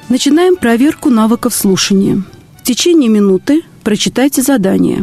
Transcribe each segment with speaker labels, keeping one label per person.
Speaker 1: Начинаем проверку навыков слушания. В течение минуты прочитайте задание.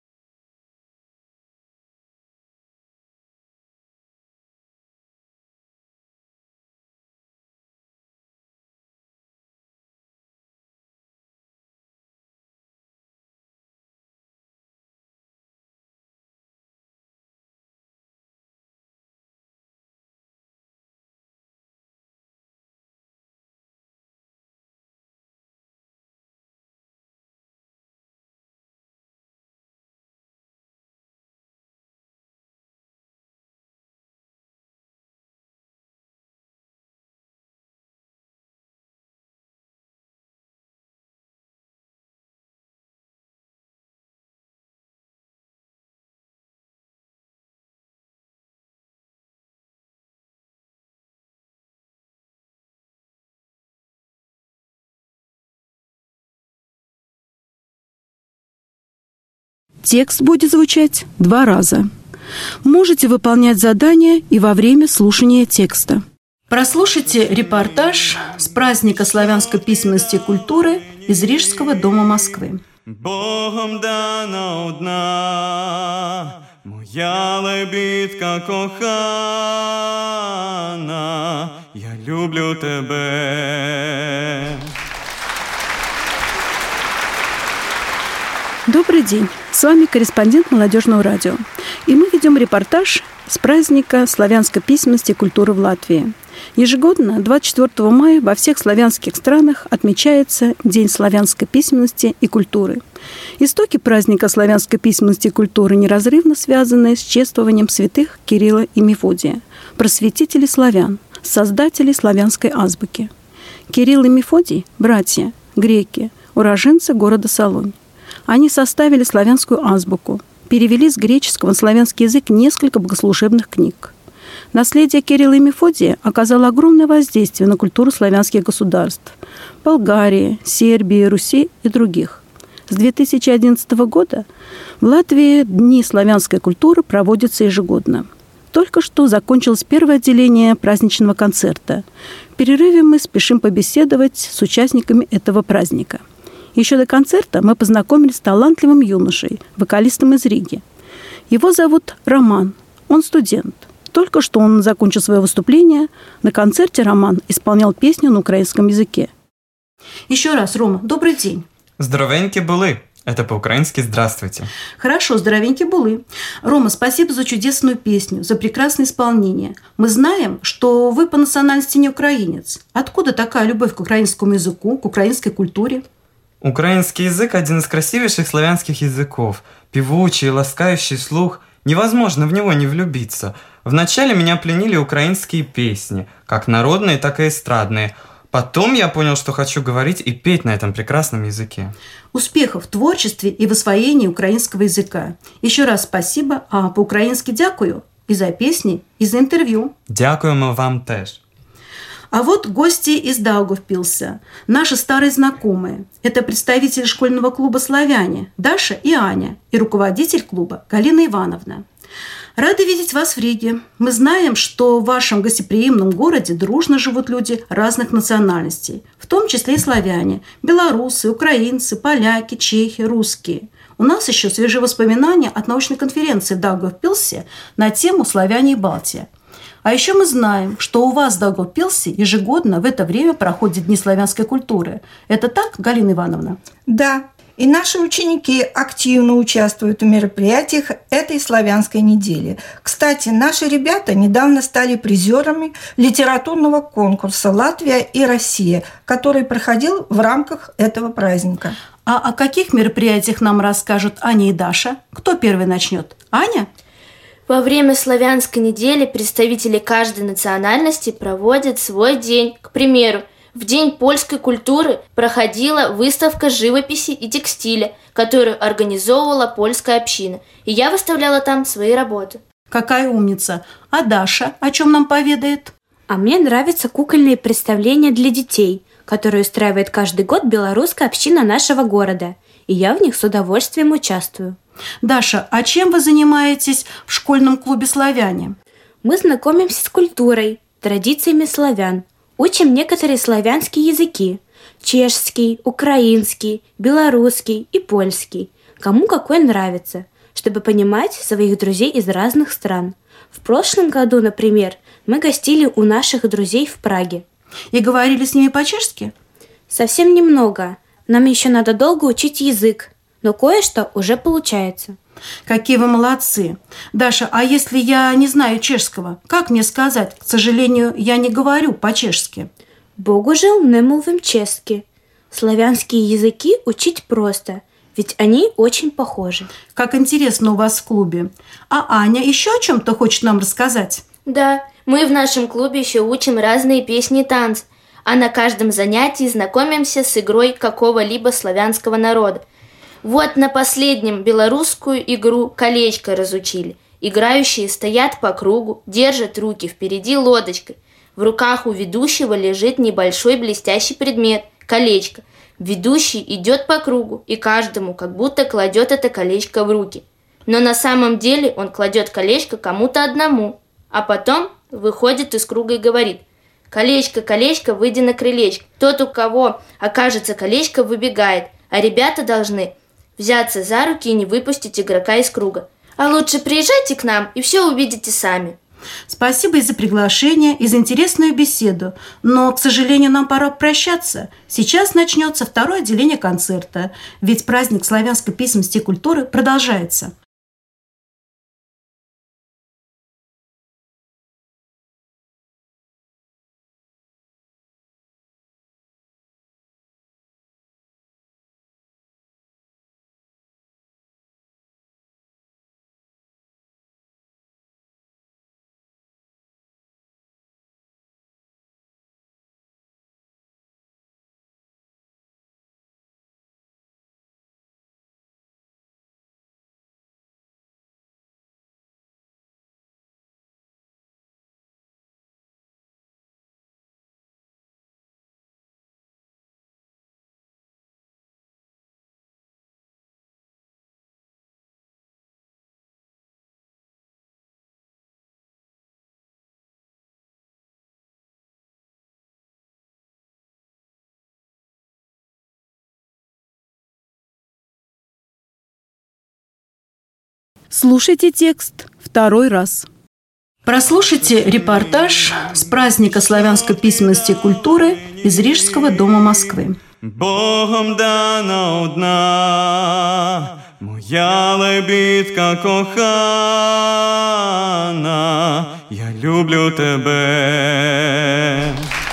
Speaker 1: Текст будет звучать 2 раза. Можете выполнять задания и во время слушания текста. Прослушайте репортаж с праздника славянской письменности и культуры из Рижского дома Москвы.
Speaker 2: Богом дана одна, моя лебідка кохана, я люблю тебе.
Speaker 1: Добрый день! С вами корреспондент Молодежного радио. И мы ведем репортаж с праздника славянской письменности и культуры в Латвии. Ежегодно, 24 мая, во всех славянских странах отмечается День славянской письменности и культуры. Истоки праздника славянской письменности и культуры неразрывно связаны с чествованием святых Кирилла и Мефодия, просветителей славян, создателей славянской азбуки. Кирилл и Мефодий – братья, греки, уроженцы города Солонь. Они составили славянскую азбуку, перевели с греческого на славянский язык несколько богослужебных книг. Наследие Кирилла и Мефодия оказало огромное воздействие на культуру славянских государств – Болгарии, Сербии, Руси и других. С 2011 года в Латвии Дни славянской культуры проводятся ежегодно. Только что закончилось первое отделение праздничного концерта. В перерыве мы спешим побеседовать с участниками этого праздника. Еще до концерта мы познакомились с талантливым юношей, вокалистом из Риги. Его зовут Роман, он студент. Только что он закончил свое выступление. На концерте Роман исполнял песню на украинском языке. Еще раз, Рома, добрый день.
Speaker 3: Здоровенькі були. Это по-украински «здравствуйте».
Speaker 1: Хорошо, здоровенькі були. Рома, спасибо за чудесную песню, за прекрасное исполнение. Мы знаем, что вы по национальности не украинец. Откуда такая любовь к украинскому языку, к украинской культуре?
Speaker 3: Украинский язык – один из красивейших славянских языков. Певучий, ласкающий слух. Невозможно в него не влюбиться. Вначале меня пленили украинские песни, как народные, так и эстрадные. Потом я понял, что хочу говорить и петь на этом прекрасном языке.
Speaker 1: Успехов в творчестве и в освоении украинского языка. Еще раз спасибо, а по-украински дякую и за песни, и за интервью.
Speaker 3: Дякуємо вам теж.
Speaker 1: А вот гости из Даугавпилса, наши старые знакомые. Это представители школьного клуба «Славяне» Даша и Аня, и руководитель клуба Галина Ивановна. Рады видеть вас в Риге. Мы знаем, что в вашем гостеприимном городе дружно живут люди разных национальностей, в том числе и славяне, белорусы, украинцы, поляки, чехи, русские. У нас еще свежие воспоминания от научной конференции в Даугавпилсе на тему «Славяне и Балтия». А еще мы знаем, что у вас в Даугавпилсе ежегодно в это время проходят Дни славянской культуры. Это так, Галина Ивановна?
Speaker 4: Да, и наши ученики активно участвуют в мероприятиях этой славянской недели. Кстати, наши ребята недавно стали призерами литературного конкурса «Латвия и Россия», который проходил в рамках этого праздника.
Speaker 1: А о каких мероприятиях нам расскажут Аня и Даша? Кто первый начнет? Аня?
Speaker 5: Во время славянской недели представители каждой национальности проводят свой день. К примеру, в День польской культуры проходила выставка живописи и текстиля, которую организовывала польская община, и я выставляла там свои работы.
Speaker 1: Какая умница! А Даша о чем нам поведает?
Speaker 6: А мне нравятся кукольные представления для детей, которые устраивает каждый год белорусская община нашего города, и я в них с удовольствием участвую.
Speaker 1: Даша, а чем вы занимаетесь в школьном клубе «Славяне»?
Speaker 6: Мы знакомимся с культурой, традициями славян, учим некоторые славянские языки, Чешский, украинский, белорусский и польский. Кому какой нравится, чтобы понимать своих друзей из разных стран. В прошлом году, например, мы гостили у наших друзей в Праге.
Speaker 1: И говорили с ними по-чешски?
Speaker 6: Совсем немного. Нам еще надо долго учить язык, но кое-что уже получается.
Speaker 1: Какие вы молодцы. Даша, а если я не знаю чешского, как мне сказать? К сожалению, я не говорю по-чешски.
Speaker 6: Bohužel nemluvím česky. Славянские языки учить просто, ведь они очень похожи.
Speaker 1: Как интересно у вас в клубе. А Аня еще о чем-то хочет нам рассказать?
Speaker 5: Да, мы в нашем клубе еще учим разные песни и танцы, а на каждом занятии знакомимся с игрой какого-либо славянского народа. Вот на последнем белорусскую игру «Колечко» разучили. Играющие стоят по кругу, держат руки впереди лодочкой. В руках у ведущего лежит небольшой блестящий предмет – колечко. Ведущий идет по кругу и каждому как будто кладет это колечко в руки. Но на самом деле он кладет колечко кому-то одному, а потом выходит из круга и говорит: «Колечко, колечко, выйди на крылечко». Тот, у кого окажется колечко, выбегает, а ребята должны взяться за руки и не выпустить игрока из круга. А лучше приезжайте к нам и все увидите сами.
Speaker 1: Спасибо и за приглашение, и за интересную беседу. Но, к сожалению, нам пора прощаться. Сейчас начнется второе отделение концерта, ведь праздник славянской письменности и культуры продолжается. Слушайте текст второй раз. Прослушайте репортаж с праздника славянской письменности и культуры из Рижского дома Москвы.
Speaker 2: Богом дана одна, моя лебідка кохана, я люблю тебе.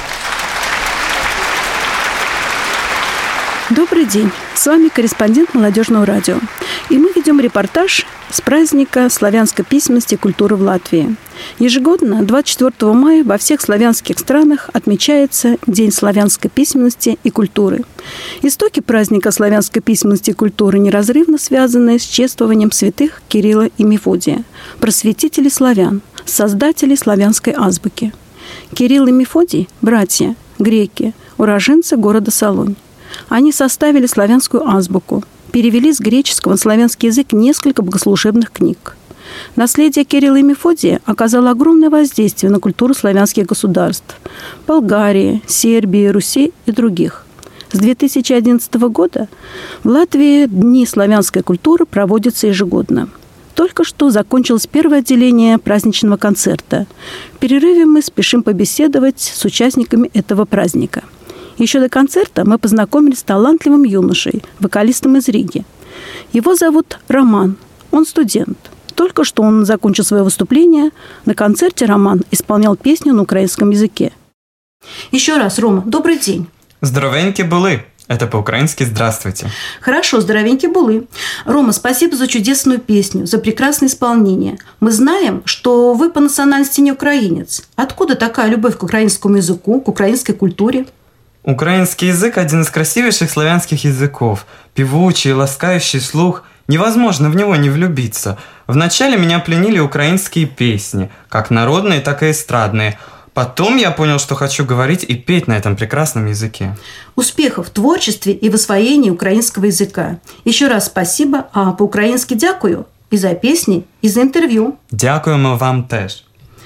Speaker 1: Добрый день, с вами корреспондент Молодежного радио. И мы ведем репортаж с праздника славянской письменности и культуры в Латвии. Ежегодно 24 мая во всех славянских странах отмечается День славянской письменности и культуры. Истоки праздника славянской письменности и культуры неразрывно связаны с чествованием святых Кирилла и Мефодия, просветителей славян, создателей славянской азбуки. Кирилл и Мефодий – братья, греки, уроженцы города Солонь. Они составили славянскую азбуку, перевели с греческого на славянский язык несколько богослужебных книг. Наследие Кирилла и Мефодия оказало огромное воздействие на культуру славянских государств – Болгарии, Сербии, Руси и других. С 2011 года в Латвии Дни славянской культуры проводятся ежегодно. Только что закончилось первое отделение праздничного концерта. В перерыве мы спешим побеседовать с участниками этого праздника. Еще до концерта мы познакомились с талантливым юношей, вокалистом из Риги. Его зовут Роман, он студент. Только что он закончил свое выступление. На концерте Роман исполнял песню на украинском языке. Еще раз, Рома, добрый день.
Speaker 3: Здоровенькі були. Это по-украински «здравствуйте».
Speaker 1: Хорошо, здоровенькі були. Рома, спасибо за чудесную песню, за прекрасное исполнение. Мы знаем, что вы по национальности не украинец. Откуда такая любовь к украинскому языку, к украинской культуре?
Speaker 3: Украинский язык – один из красивейших славянских языков. Певучий, ласкающий слух. Невозможно в него не влюбиться. Вначале меня пленили украинские песни, как народные, так и эстрадные. Потом я понял, что хочу говорить и петь на этом прекрасном языке.
Speaker 1: Успехов в творчестве и в освоении украинского языка. Еще раз спасибо, а по-украински дякую и за песни, и за интервью.
Speaker 3: Дякуємо вам теж.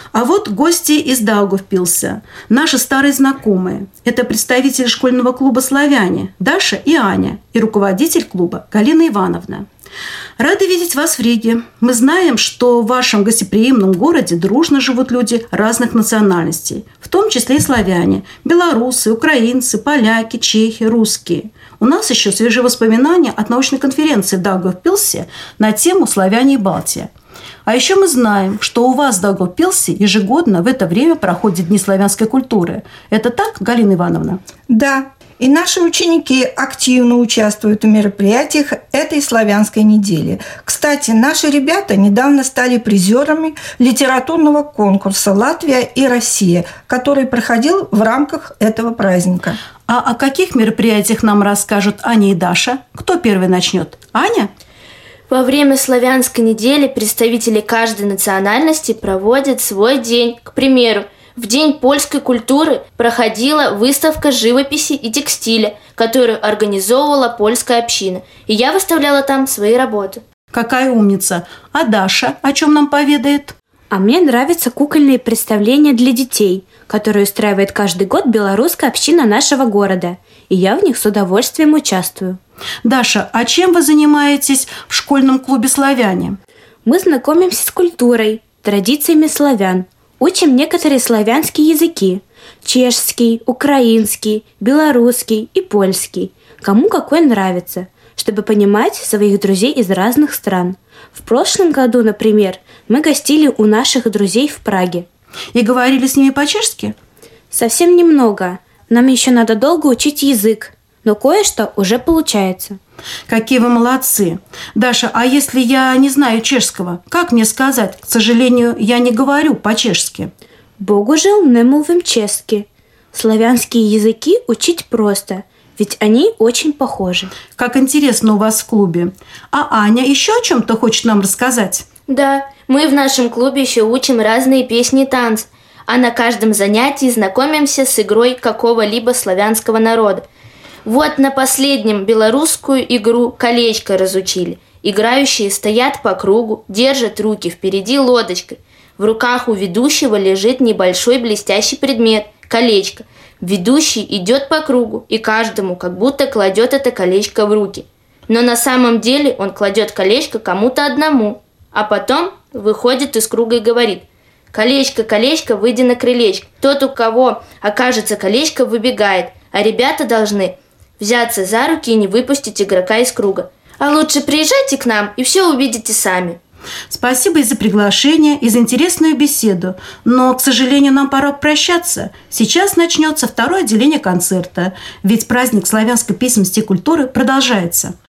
Speaker 1: А вот гости из Даугавпилса, наши старые знакомые. Это представители школьного клуба «Славяне» Даша и Аня и руководитель клуба Галина Ивановна. Рады видеть вас в Риге. Мы знаем, что в вашем гостеприимном городе дружно живут люди разных национальностей, в том числе и славяне, белорусы, украинцы, поляки, чехи, русские. У нас еще свежие воспоминания от научной конференции в Даугавпилсе на тему «Славяне и Балтия». А еще мы знаем, что у вас в Даугавпилсе ежегодно в это время проходят Дни славянской культуры. Это так, Галина Ивановна?
Speaker 4: Да. И наши ученики активно участвуют в мероприятиях этой славянской недели. Кстати, наши ребята недавно стали призерами литературного конкурса «Латвия и Россия», который проходил в рамках этого праздника.
Speaker 1: А о каких мероприятиях нам расскажут Аня и Даша? Кто первый начнет? Аня?
Speaker 5: Во время славянской недели представители каждой национальности проводят свой день. К примеру, в День польской культуры проходила выставка живописи и текстиля, которую организовывала польская община, и я выставляла там свои работы.
Speaker 1: Какая умница! А Даша о чем нам поведает?
Speaker 6: А мне нравятся кукольные представления для детей, которые устраивает каждый год белорусская община нашего города, и я в них с удовольствием участвую.
Speaker 1: Даша, а чем вы занимаетесь в школьном клубе «Славяне»?
Speaker 6: Мы знакомимся с культурой, традициями славян, учим некоторые славянские языки – чешский, украинский, белорусский и польский, кому какой нравится, чтобы понимать своих друзей из разных стран. В прошлом году, например, мы гостили у наших друзей в Праге.
Speaker 1: И говорили с ними по-чешски?
Speaker 6: Совсем немного. Нам еще надо долго учить язык, но кое-что уже получается.
Speaker 1: Какие вы молодцы! Даша, а если я не знаю чешского, как мне сказать? К сожалению, я не говорю по-чешски.
Speaker 6: Bohužel nemluvím česky. Славянские языки учить просто, ведь они очень похожи.
Speaker 1: Как интересно у вас в клубе. А Аня еще о чем-то хочет нам рассказать?
Speaker 5: Да, мы в нашем клубе еще учим разные песни и танцы, а на каждом занятии знакомимся с игрой какого-либо славянского народа. Вот на последнем белорусскую игру «Колечко» разучили. Играющие стоят по кругу, держат руки впереди лодочкой. В руках у ведущего лежит небольшой блестящий предмет – колечко. Ведущий идет по кругу и каждому как будто кладет это колечко в руки. Но на самом деле он кладет колечко кому-то одному, а потом выходит из круга и говорит: «Колечко, колечко, выйди на крылечко». Тот, у кого окажется колечко, выбегает, а ребята должны взяться за руки и не выпустить игрока из круга. А лучше приезжайте к нам и все увидите сами.
Speaker 1: Спасибо и за приглашение, и за интересную беседу. Но, к сожалению, нам пора прощаться. Сейчас начнется второе отделение концерта, ведь праздник славянской письменности и культуры продолжается.